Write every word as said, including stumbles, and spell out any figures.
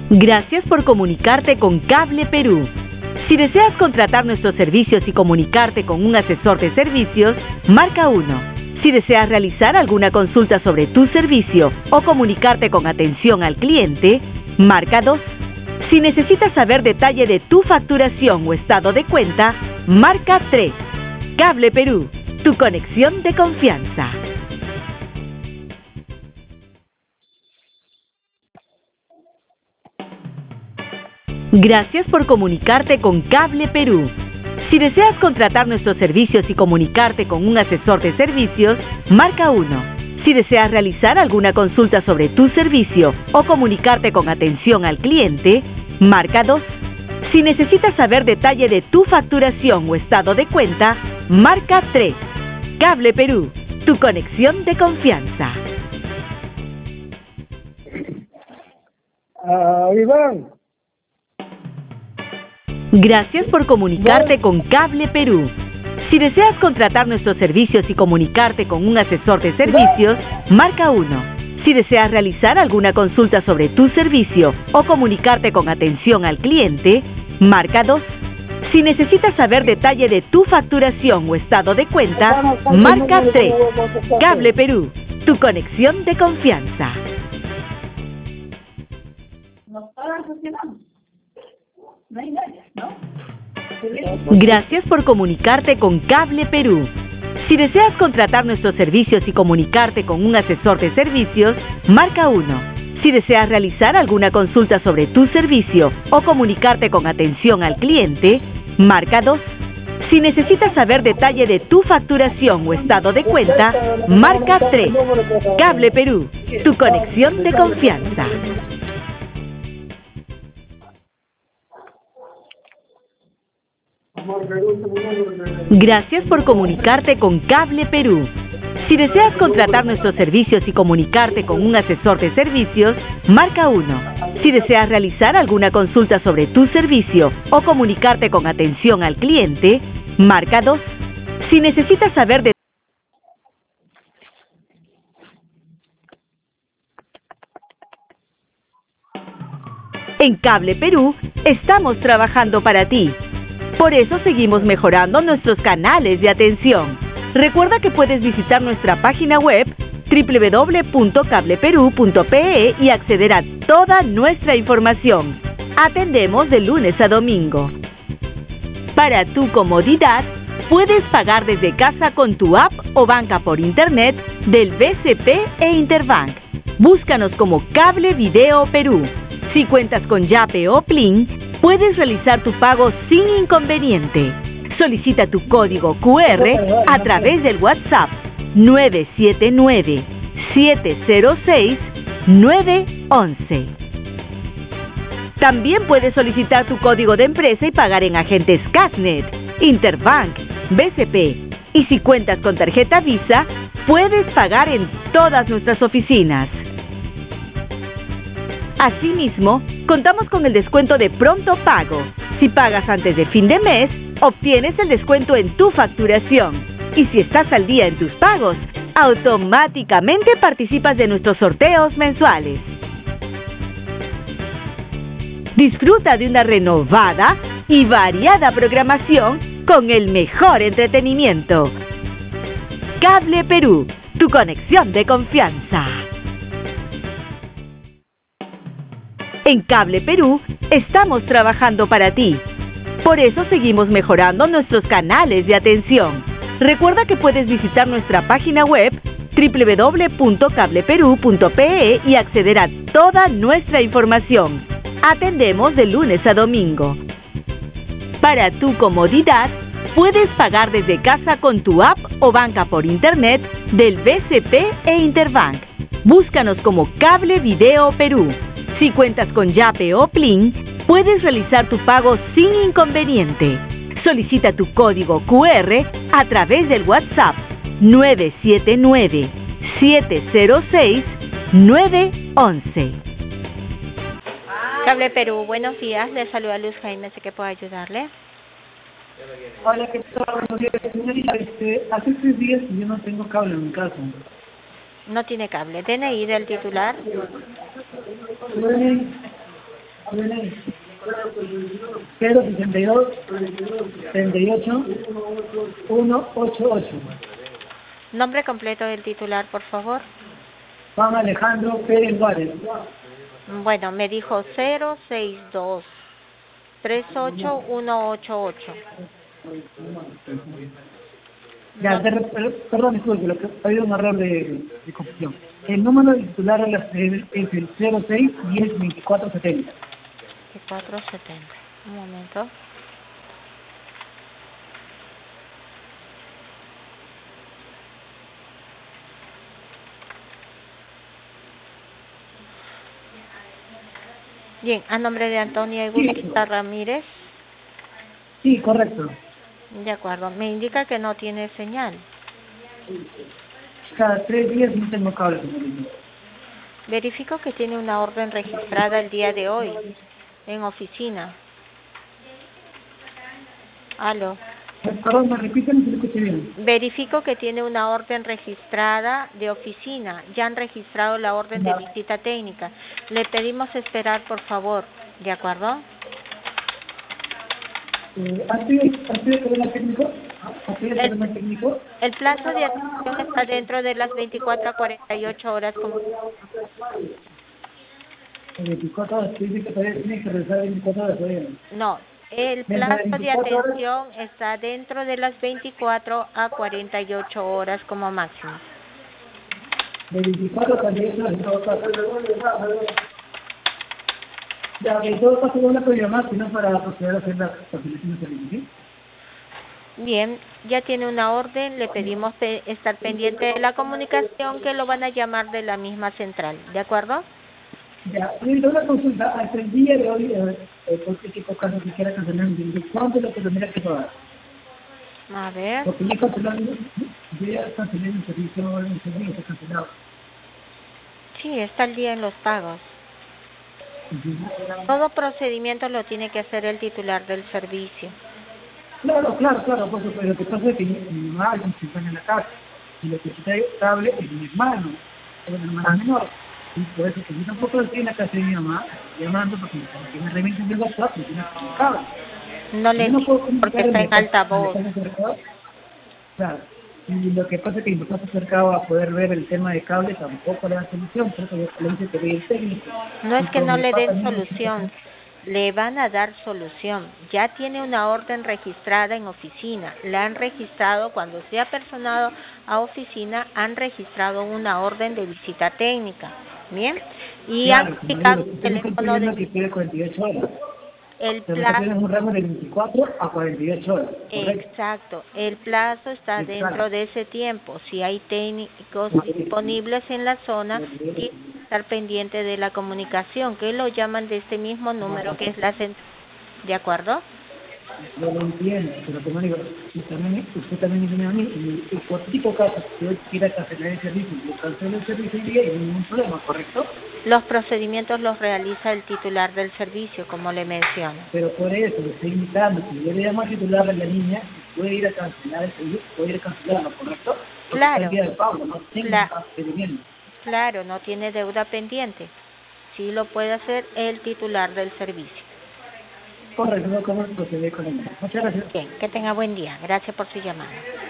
Gracias por comunicarte con Cable Perú. Si deseas contratar nuestros servicios y comunicarte con un asesor de servicios, marca uno. Si deseas realizar alguna consulta sobre tu servicio o comunicarte con atención al cliente, marca dos. Si necesitas saber detalle de tu facturación o estado de cuenta, marca tres. Cable Perú, tu conexión de confianza. Gracias por comunicarte con Cable Perú. Si deseas contratar nuestros servicios y comunicarte con un asesor de servicios, marca uno. Si deseas realizar alguna consulta sobre tu servicio o comunicarte con atención al cliente, marca dos. Si necesitas saber detalle de tu facturación o estado de cuenta, marca tres. Cable Perú, tu conexión de confianza. Ah, Iván. Gracias por comunicarte con Cable Perú. Si deseas contratar nuestros servicios y comunicarte con un asesor de servicios, marca uno. Si deseas realizar alguna consulta sobre tu servicio o comunicarte con atención al cliente, marca dos. Si necesitas saber detalle de tu facturación o estado de cuenta, marca tres. Cable Perú, tu conexión de confianza. No hay nadie, ¿no? Gracias por comunicarte con Cable Perú. Si deseas contratar nuestros servicios y comunicarte con un asesor de servicios, marca uno. Si deseas realizar alguna consulta sobre tu servicio o comunicarte con atención al cliente, marca dos. Si necesitas saber detalle de tu facturación o estado de cuenta, marca tres. Cable Perú, tu conexión de confianza. Gracias por comunicarte con Cable Perú. Si deseas contratar nuestros servicios y comunicarte con un asesor de servicios, marca uno. Si deseas realizar alguna consulta sobre tu servicio o comunicarte con atención al cliente, marca dos. Si necesitas saber de En Cable Perú, estamos trabajando para ti. Por eso seguimos mejorando nuestros canales de atención. Recuerda que puedes visitar nuestra página web doble u doble u doble u punto cable perú punto pe e y acceder a toda nuestra información. Atendemos de lunes a domingo. Para tu comodidad, puedes pagar desde casa con tu app o banca por internet del B C P e Interbank. Búscanos como Cable Video Perú. Si cuentas con Yape o Plin, puedes realizar tu pago sin inconveniente. Solicita tu código cu erre a través del WhatsApp nueve siete nueve, siete cero seis, nueve uno uno. También puedes solicitar tu código de empresa y pagar en agentes Cashnet, Interbank, B C P. Y si cuentas con tarjeta Visa, puedes pagar en todas nuestras oficinas. Asimismo, contamos con el descuento de pronto pago. Si pagas antes de fin de mes, obtienes el descuento en tu facturación. Y si estás al día en tus pagos, automáticamente participas de nuestros sorteos mensuales. Disfruta de una renovada y variada programación con el mejor entretenimiento. Cable Perú, tu conexión de confianza. En Cable Perú, estamos trabajando para ti. Por eso seguimos mejorando nuestros canales de atención. Recuerda que puedes visitar nuestra página web doble u doble u doble u punto cable perú punto pe e y acceder a toda nuestra información. Atendemos de lunes a domingo. Para tu comodidad, puedes pagar desde casa con tu app o banca por internet del B C P e Interbank. Búscanos como Cable Video Perú. Si cuentas con Yape o Plin, puedes realizar tu pago sin inconveniente. Solicita tu código cu erre a través del WhatsApp nueve siete nueve, siete cero seis, nueve uno uno. Cable Perú, buenos días. Le saluda Luz Jaime, sé que puedo ayudarle. Hola, ¿qué tal? Buenos días, señorita. Este, hace tres días que yo no tengo cable en mi casa. No tiene cable. D N I del titular. cero sesenta y dos, treinta y ocho, ciento ochenta y ocho. Nombre completo del titular, por favor. Juan Alejandro Pérez Juárez. Bueno, me dijo cero seis dos, treinta y ocho, ciento ochenta y ocho. Ya, No. de, perdón, disculpe, lo que ha habido un error de, de confusión. El número del titular es el cero seis diez veinticuatro setenta. veinticuatro setenta. Un momento. Bien, a nombre de Antonia Egusta Ramírez. Sí, correcto. De acuerdo. Me indica que no tiene señal. Cada tres días no tengo cable, señorita. Verifico que tiene una orden registrada el día de hoy en oficina. Aló. Perdón, me repiten, no se lo escuché bien. Verifico que tiene una orden registrada de oficina. Ya han registrado la orden de visita técnica. Le pedimos esperar, por favor. ¿De acuerdo? Eh, ¿Ha sido ha sido el problema técnico? ¿Ha sido el problema técnico? El plazo de atención está dentro de las veinticuatro a cuarenta y ocho horas. Como... veinticuatro horas, dice que todavía tiene que regresar veinticuatro horas todavía. No, el plazo de atención está dentro de las veinticuatro a cuarenta y ocho horas como máximo. De veinticuatro a cuarenta y ocho horas en todo caso. Ya, en todo caso no la puedo llamar, sino para proceder a hacer la facilitación de servicio, ¿sí? Bien, ya tiene una orden, le pedimos pe estar pendiente de la comunicación que lo van a llamar de la misma central, ¿de acuerdo? Ya, y una consulta, hasta el día de hoy, eh, cualquier tipo de caso que quiera cancelar, ¿cuánto es lo que tendría que pagar? A ver. Porque ya cancelando, yo ya cancelé el servicio, el servicio está cancelado. Sí, está el día en los pagos. Todo procedimiento lo tiene que hacer el titular del servicio. Claro, claro, claro, por supuesto. Lo que pasa es que mi, mi mamá se encuentra en la casa y lo que está estable es mi hermano, es mi hermana menor. Y por eso que yo tampoco estoy en la casa de mi mamá llamando porque me, me reventen el WhatsApp y tiene que cable. No le no digo porque está en altavoz. Claro. Y lo que pasa es que mi papá se acercaba a poder ver el tema de cable, tampoco le da solución, por eso yo le dije que ve el técnico. No es que no le den solución, le van a dar solución. Ya tiene una orden registrada en oficina, la han registrado cuando se ha personado a oficina, han registrado una orden de visita técnica. Bien, y claro, han aplicado el teléfono de... que quiere cuarenta y ocho horas. El plazo es un rango de veinticuatro a cuarenta y ocho horas. ¿Correcto? Exacto, el plazo está Exacto. dentro de ese tiempo. Si hay técnicos sí. disponibles en la zona, tiene que estar pendiente de la comunicación, que lo llaman de este mismo número que es la central. ¿De acuerdo? Yo lo entiendo, pero como digo, usted también, usted también me viene a mí, y, y por tipo caso, si yo quiera cancelar el servicio, yo cancelo el servicio y día y no hay ningún problema, ¿correcto? Los procedimientos los realiza el titular del servicio, como le menciono. Pero por eso le estoy invitando, si yo le llamo al titular de la línea, puede ir a cancelar el servicio, puede ir a cancelarlo, ¿correcto? Porque claro. está el día del pago, no tiene Cla procedimiento. Claro, no tiene deuda pendiente. Sí lo puede hacer el titular del servicio. Correcto, no cómo proceder con él. Muchas gracias. Bien, que tenga buen día. Gracias por su llamada.